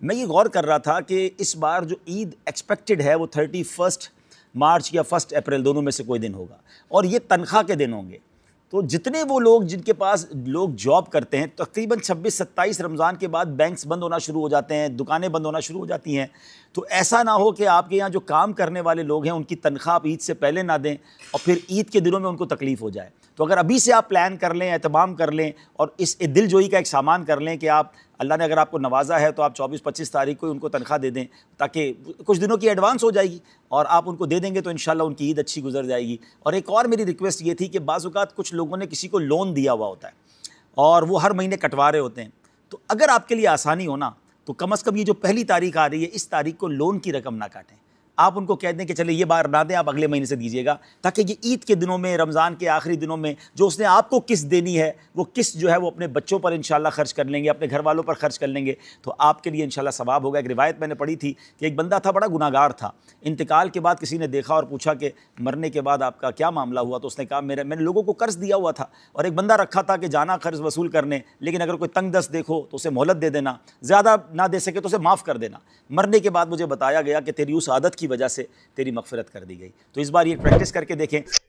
میں یہ غور کر رہا تھا کہ اس بار جو عید ایکسپیکٹڈ ہے وہ 31 مارچ یا 1 اپریل دونوں میں سے کوئی دن ہوگا، اور یہ تنخواہ کے دن ہوں گے۔ تو جتنے وہ لوگ جن کے پاس لوگ جاب کرتے ہیں، تقریباً 26-27 رمضان کے بعد بینکس بند ہونا شروع ہو جاتے ہیں، دکانیں بند ہونا شروع ہو جاتی ہیں، تو ایسا نہ ہو کہ آپ کے یہاں جو کام کرنے والے لوگ ہیں ان کی تنخواہ آپ عید سے پہلے نہ دیں اور پھر عید کے دنوں میں ان کو تکلیف ہو جائے۔ تو اگر ابھی سے آپ پلان کر لیں، اہتمام کر لیں اور اس دل جوئی کا ایک سامان کر لیں کہ آپ، اللہ نے اگر آپ کو نوازا ہے تو آپ 24-25 تاریخ کو ان کو تنخواہ دے دیں، تاکہ کچھ دنوں کی ایڈوانس ہو جائے گی اور آپ ان کو دے دیں گے تو انشاءاللہ ان کی عید اچھی گزر جائے گی۔ اور ایک اور میری ریکویسٹ یہ تھی کہ بعض اوقات کچھ لوگوں نے کسی کو لون دیا ہوا ہوتا ہے اور وہ ہر مہینے کٹوا رہے ہوتے ہیں، تو اگر آپ کے لیے آسانی ہونا تو کم از کم یہ جو پہلی تاریخ آ رہی ہے اس تاریخ کو لون کی رقم نہ کاٹیں، آپ ان کو کہہ دیں کہ چلے یہ بار نہ دیں، آپ اگلے مہینے سے دیجیے گا، تاکہ یہ عید کے دنوں میں، رمضان کے آخری دنوں میں جو اس نے آپ کو قسط دینی ہے وہ قسط جو ہے وہ اپنے بچوں پر انشاءاللہ خرچ کر لیں گے، اپنے گھر والوں پر خرچ کر لیں گے، تو آپ کے لیے انشاءاللہ ثواب ہوگا۔ ایک روایت میں نے پڑھی تھی کہ ایک بندہ تھا، بڑا گناہ گار تھا، انتقال کے بعد کسی نے دیکھا اور پوچھا کہ مرنے کے بعد آپ کا کیا معاملہ ہوا، تو اس نے کہا میں نے لوگوں کو قرض دیا ہوا تھا اور ایک بندہ رکھا تھا کہ جانا قرض وصول کرنے، لیکن اگر کوئی تنگ دست دیکھو تو اسے مہلت دے دینا، زیادہ نہ دے سکے تو اسے معاف کر دینا، مرنے کے بعد مجھے بتایا گیا کہ تیری اس عادت کی وجہ سے تیری مغفرت کر دی گئی۔ تو اس بار یہ پریکٹس کر کے دیکھیں۔